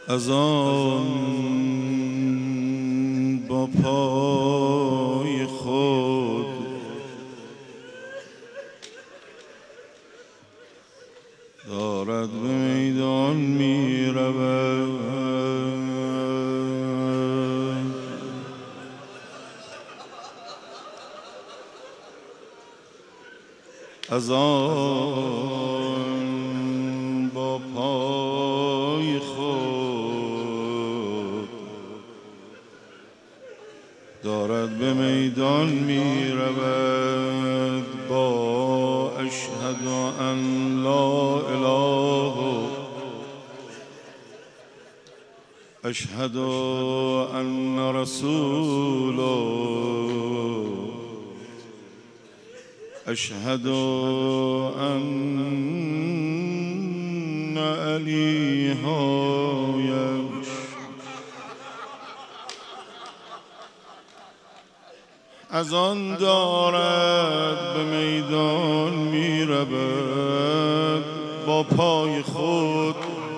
از آن با پای خود دارد به میدان می رود. از آن با پای خود دارد به میدان می رود با اشهد ان لا اله اشهد ان رسول اشهد ان علیهایش از آن دارد به میدان می رود با پای خود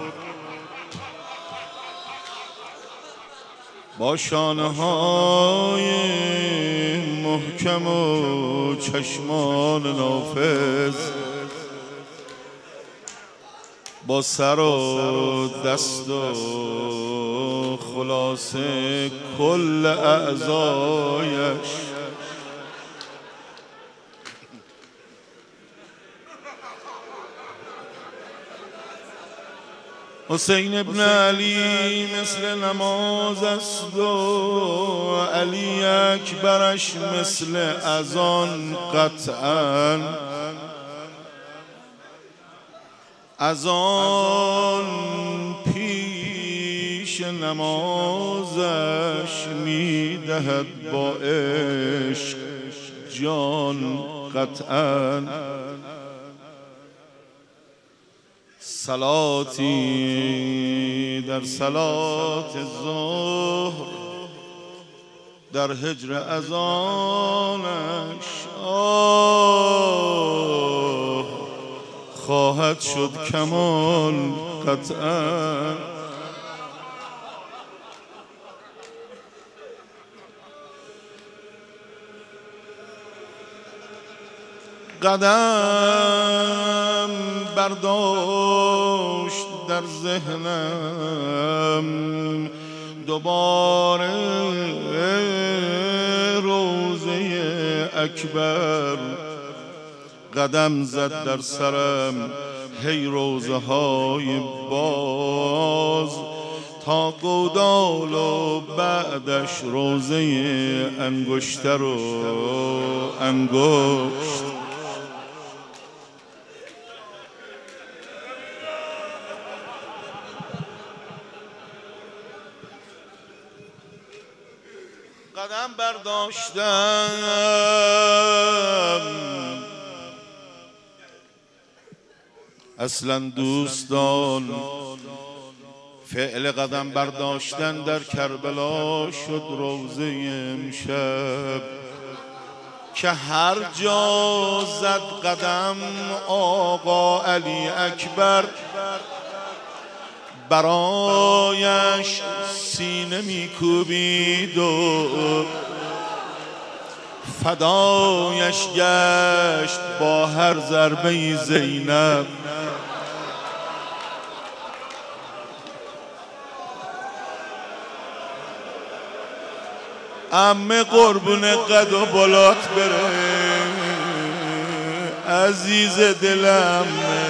با شانه های محکم و چشمان نافذ با سر و دست و خلاصه کل اعضایش حسین ابن علی مثل نماز است و علی اکبرش مثل اذان قطعاً اذان پیش نمازش میدهد با عشق جان قطعاً صلاتی در صلات ظهر در هجر اذانش خواهد شد کمال قطعا قدم برداشت در ذهنم دوباره روضه اکبر قدم زد در سرم هی روضه های باز تا گودال و بعدش روضه انگشتر و انگشت قدم برداشتم اصلا دوستان فعل قدم برداشتن در کربلا شد روضه امشب که هر جا زد قدم آقا علی اکبر برایش سینه میکوبید و فدایش گشت با هر ضربه زینب عمه قربون قد و بلات بره عزیز دلم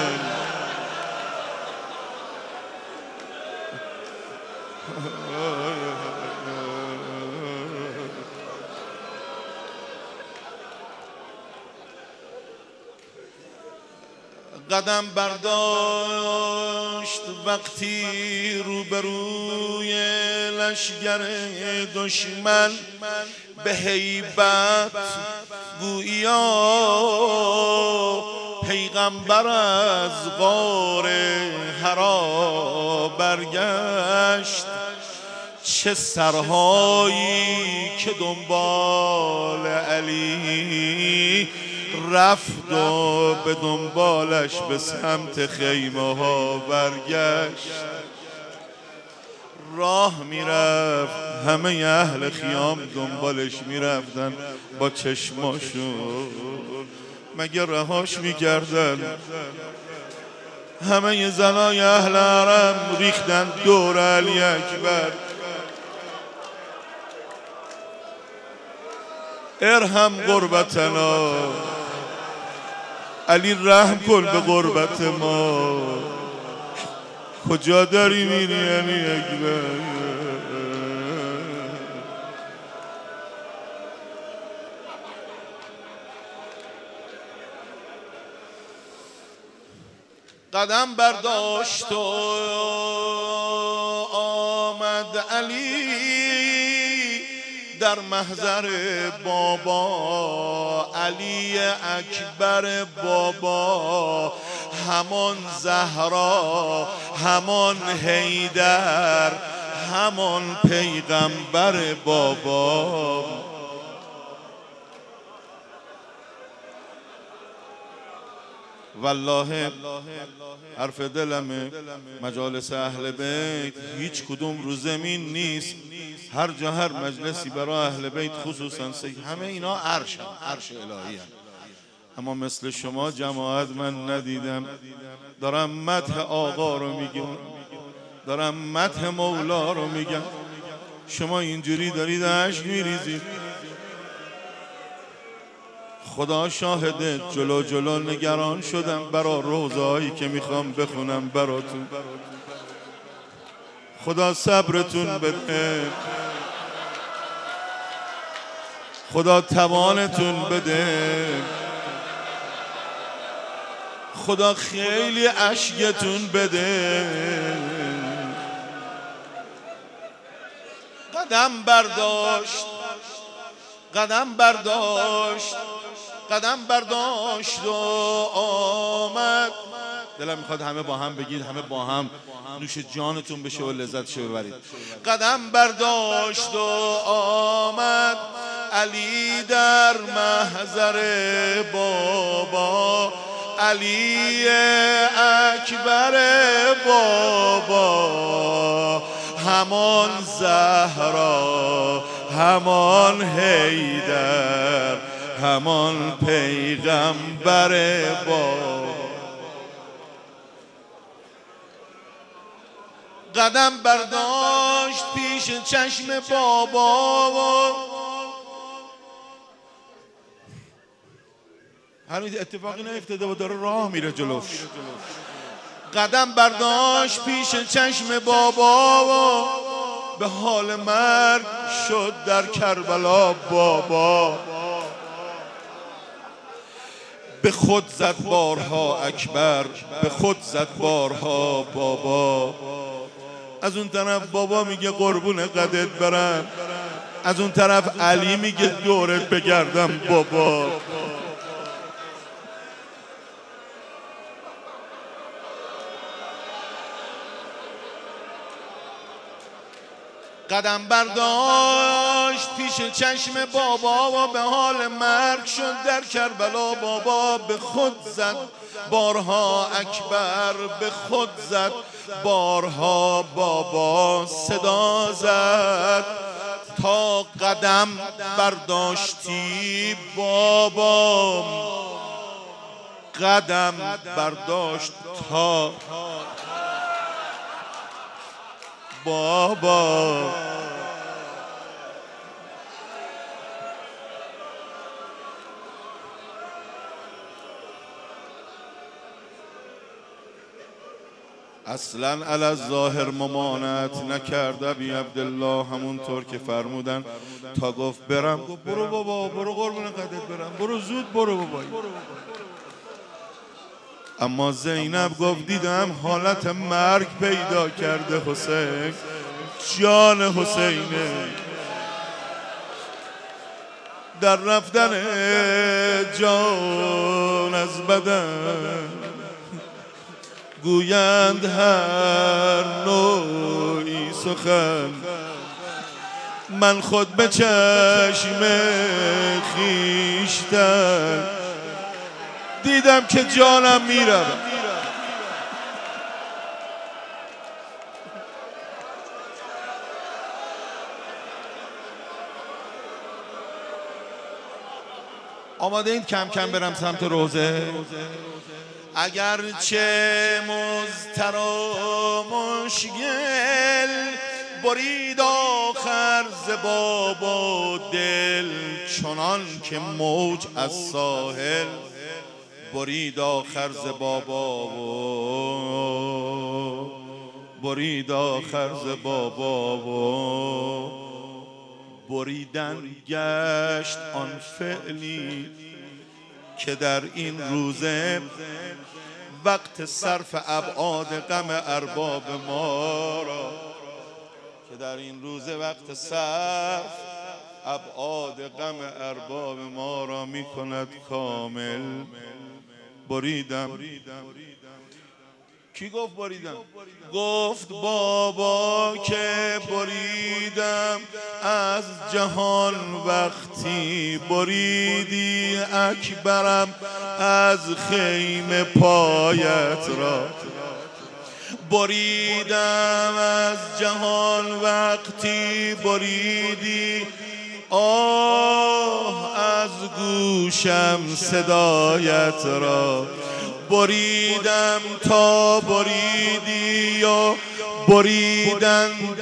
قدم برداشت وقتی روبروی لشگر دشمن به هیبت گویا پیغمبر از غار حرا برگشت چه سرهایی که دنبال علی رفت و به دنبالش به سمت خیمه ها برگشت راه میرفت، همه اهل خیام دنبالش میرفتن با چشماشون، مگه رهاش میکردن؟ همه زنای اهل حرم ریختن دور علی اکبر. ارحم غربتنا، علی رحم کن به غربت ما. کجا داری میری علی اکبر؟ قدم برداشت و آمد علی در محضر بابا، علی اکبر بابا، همان زهرا، همان حیدر، همان پیغمبر بابا. والله حرف دلمه، مجالس اهل بیت هیچ کدوم رو زمین نیست، هر جا هر مجلسی برای اهل بیت خصوصا همه اینا عرش الهی هم. اما مثل شما جماعت من ندیدم. دارم مدح آقا رو میگم، دارم مدح مولا رو میگم، شما اینجوری دارید اشک میریزید. خدا شاهده جلو جلو نگران شدم برا روزایی که میخوام بخونم براتون. خدا صبرتون بده، خدا توانتون بده، خدا خیلی اشکتون بده. قدم برداشت، قدم برداشت، قدم برداشت و آمد. دلم میخواد همه با هم بگید، همه با هم نوش جانتون بشه و لذتشو ببرید. قدم برداشت و آمد علی در محضر بابا، علی اکبر بابا، همان زهرا، همان حیدر، همان پیغمبر بابا. قدم برداشت پیش چشم بابا، هنوز اتفاقی نیفتاده و داره راه میره جلوش. قدم برداشت پیش چشم بابا، به حال مرگ شد در کربلا بابا. به خود زد بارها اکبر، به خود زد بارها بابا. از اون طرف بابا میگه قربون قدت برم، از اون طرف علی میگه دورت بگردم بابا. قدم برداشت پیش چشم بابا و به حال مرگ شد در کربلا بابا. به خود زد بارها اکبر، به خود زد بارها بابا. صدا زد تا قدم برداشتی بابا، قدم برداشت تا بابا. اصلا علی الظاهر ممانعت نکرد ابی عبدالله، همونطور که فرمودن تا گفت برم، گفت برو بابا، برو قربون قدت برم، برو زود برو بابا. اما زینب گفت دیدم حالت مرگ پیدا کرده حسین، جان حسینه، در رفتن جان از بدن. گویند هر نوعی سخن، من خود به چشم خویشتن دیدم که جانم میرم. آماده این کم کم برم سمت روزه؟ اگرچه مضطر و مشکل برید آخر ز بابا دل، چنان که موج از ساحل برید آخر ز بابا برید آخر ز بابا بریدن گشت آن فعلی که در این روزه وقت صرف ابعاد غم ارباب ما را، که در این روزه وقت صرف ابعاد غم ارباب ما را می کند کامل. بریدم. کی گفت بریدم؟ گفت بابا که بریدم از جهان وقتی بریدی اکبرم از خیمه پایت را. بریدم از جهان وقتی بریدی آه از گوشم صدایت را. بریدم تا بریدی یا بریدند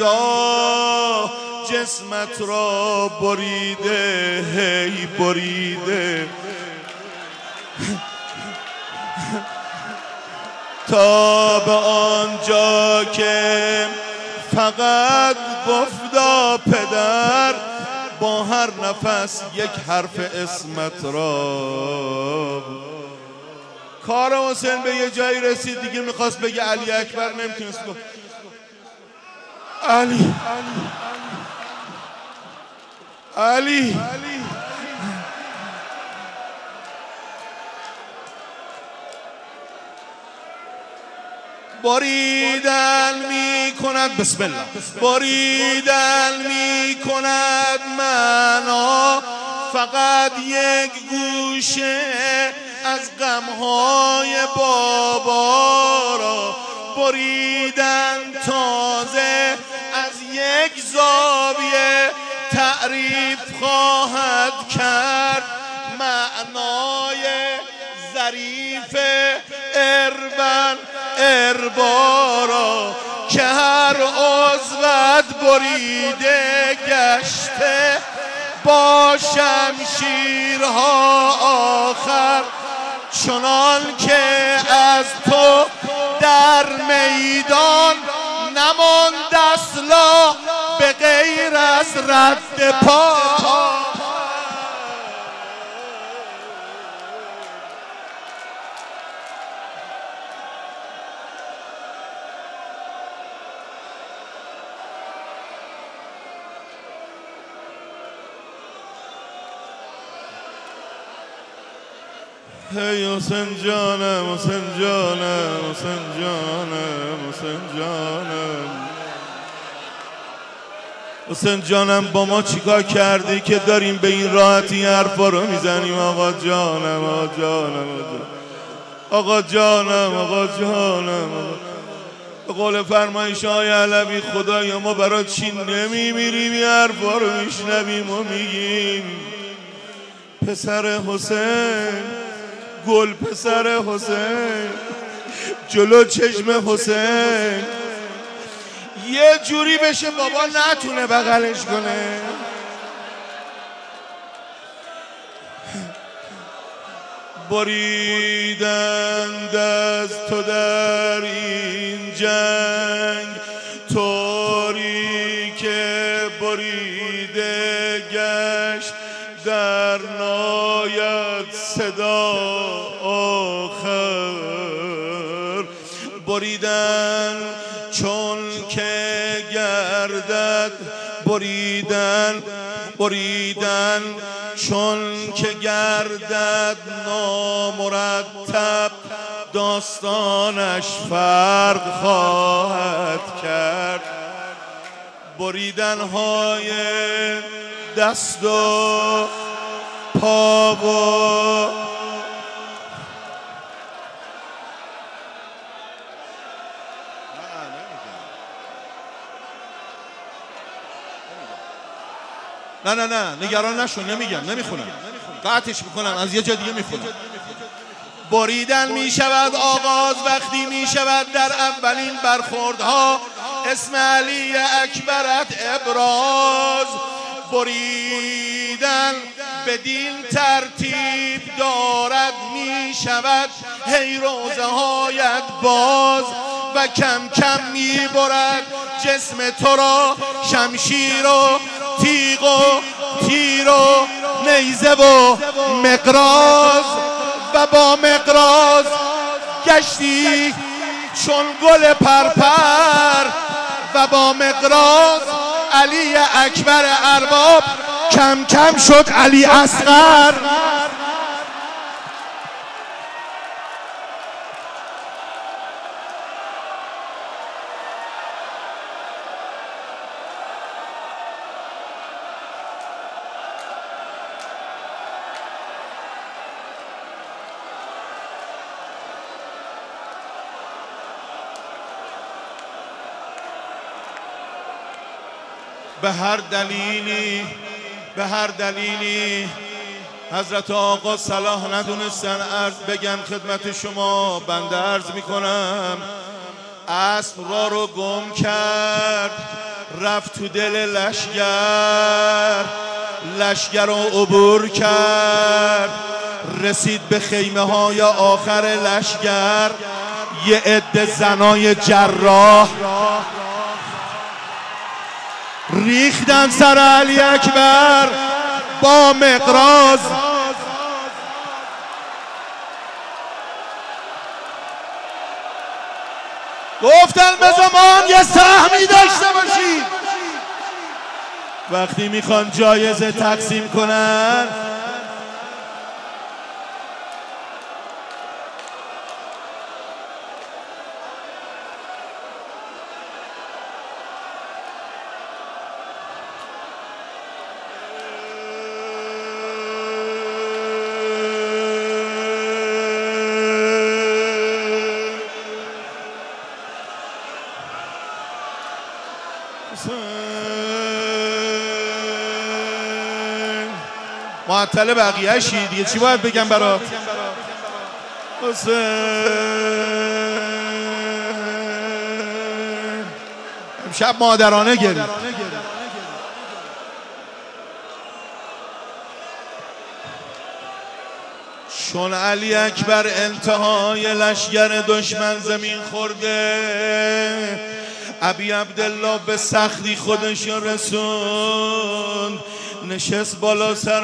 جسمت را بریده هی بریده تا به آنجا که فقط گفتا پدر با هر نفس یک حرف اسمت را. کار حسین به یه جایی رسید دیگه میخواست بگه علی اکبر، نمیتونست گفت علی علی. بریدن می کند بسم الله، بریدن می کند معنا فقط یک گوشه از غمهای بابا را. بریدن تازه از یک زاویه تعریف خواهد کرد معنای ظریف اربن اربا را، که هر عضوت بریده گشته با شمشیرها آخر، چنان که از تو در میدان نماند اصلا به غیر از رد پا. هی حسین جانم حسین جانم حسین جانم حسین جانم حسین جانم با ما چیکار کردی که داریم به این راحتی حرفا رو میزنیم؟ آقا جانم آقا جانم آقا جانم آقا جانم. به قول فرمایش های علوی خدایا ما برای چی نمیمیریم این حرفا رو میشنویم و میگیم؟ پسر حسین، گل پسر حسین، جلو چشم حسین یه جوری بشه بابا نتونه بغلش کنه. بریدند از تو در این جنگ طوری که بریده گشت در ناید صدا آخر. بریدن چون که گردد بریدن چون که گردد نامرتب داستانش فرق خواهد کرد. بریدن های دست و پا و نه نگران نشو، نمیگم، نمیخونم. قطعش میکنم، از یه جا دیگه میخونم. بریدن می شود آغاز وقتی می شود در اولین برخوردها اسم علی اکبرت ابراز. بریدن بدین ترتیب دارد می شود هی روزه هایت باز و کم کم می برد جسم تو را شمشیر و تیغ و تیر و نیزه و مقراض و با مقراض گشتی چون گل پرپر و با مقراض علی اکبر ارباب کم کم شد علی اصغر. به هر دلیلی حضرت آقا صلاح ندونستن عرض بگن خدمت شما. بنده عرض میکنم اسب را رو گم کرد رفت تو دل لشگر رو عبور کرد رسید به خیمه های آخر لشگر. یه عده زنای جراح ریختن سر علی اکبر با مقراض. گفتن به زمان یه سهمی داشته باشید وقتی میخوان جایزه تقسیم کنن. معطل بقیه شی دیگه چی باید بگم برات؟ حسین امشب مادرانه گرید. چون علی اکبر انتهای لشگر دشمن زمین خورده ابی عبدالله به سختی خودش رسوند نشست بالا سر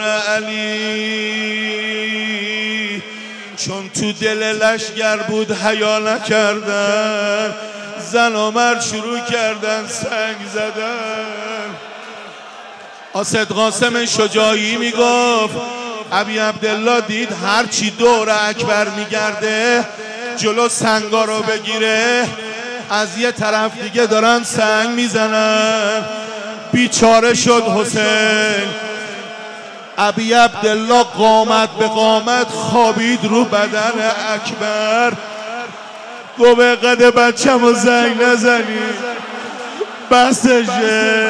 علی. چون تو دل لشگر بود حیا نکردن زن و مرد شروع کردن سنگ زدن. اسد قاسم شجاعی میگفت ابی عبدالله دید هرچی دور اکبر میگرده جلو سنگا رو بگیره از یه طرف دیگه دارن سنگ میزنن. بیچاره شد حسین. ابی عبدالله قامت به قامت خوابید رو بدن اکبر. گو به قد بچم و زنگ نزنی بسشه.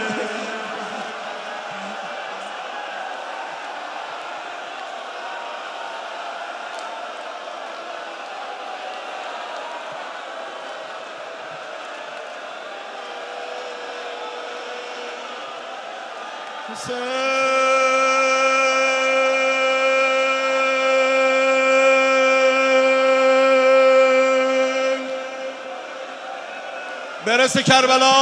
برسه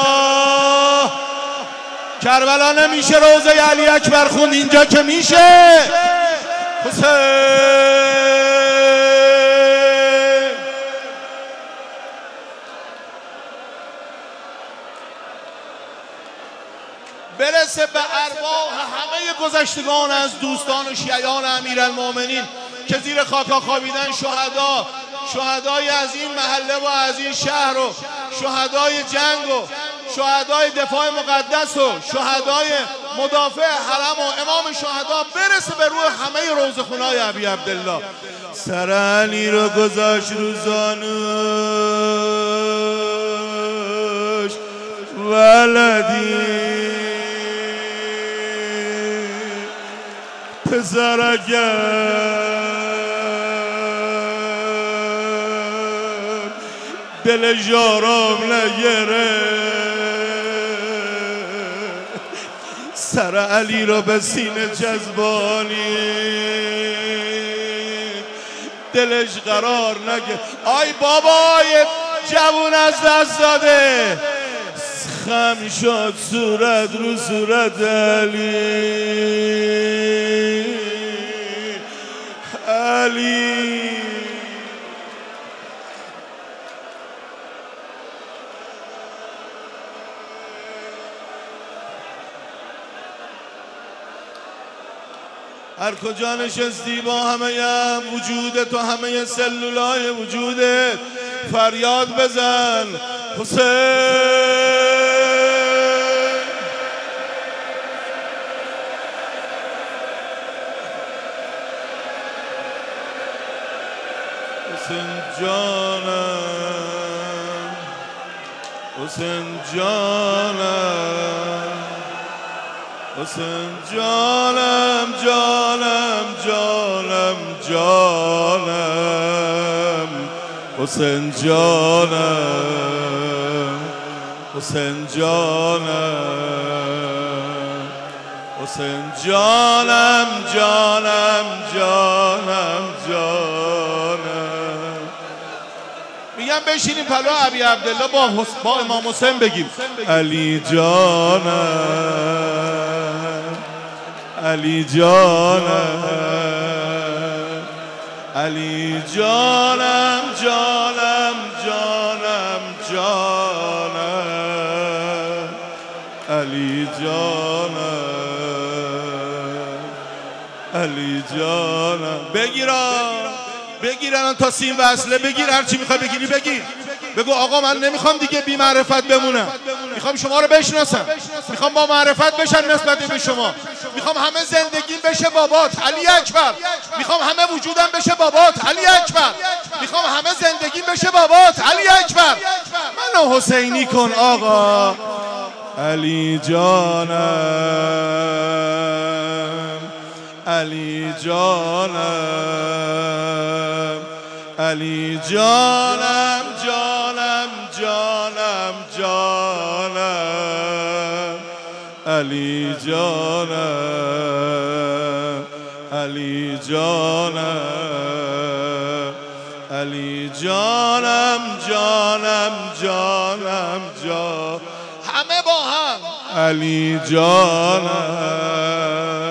کربلا نمیشه روزه علی اکبر خوند اینجا که میشه. حسین برسه به ارواح همه گذشتگان از دوستان و شیعیان امیرالمومنین که زیر خاکا خوابیدن. شهدای از این محله و از این شهر و شهدای جنگ و شهدای دفاع مقدس و شهدای مدافع حرم و امام شهدا برسه به روح همه روزخونای ابی عبدالله. سر علی رو گذاشت رو زانوش ولدی پسر اگر دلش آرام نگیره سر علی را به سینه جذبانی دلش قرار نگه. آی بابای جوون از دست داده خم شد صورت رو صورت علی هر کجا نشستی با همه وجودت و همه سلولای وجودت فریاد بزن حسین حسین جانم حسین جانم حسین جانم جانم جانم جانم حسین جانم حسین جانم حسین جانم جانم جانم جانم. میگم بشینیم پلو ابی عبدالله با امام حسین بگیم علی جانم علی جانم علی جانم جانم جانم جانم علی جانم علی جانم. بگیرن تا سین وصله بگیر هرچی میخوای بگیری بگیر بگو آقا من نمیخوام دیگه بی معرفت بمونم میخوام شما رو بشناسم میخوام با معرفت بشن نسبت به شما میخوام همه زندگیم بشه بابات علی اکبر میخوام همه وجودم بشه بابات علی اکبر میخوام همه زندگیم بشه بابات علی اکبر منو حسینی کن آقا علی جانم علی جانم علی جانم جانم جانم جانم علی جانم علی جانم علی جانم جانم جانم جانم همه با هم علی جانم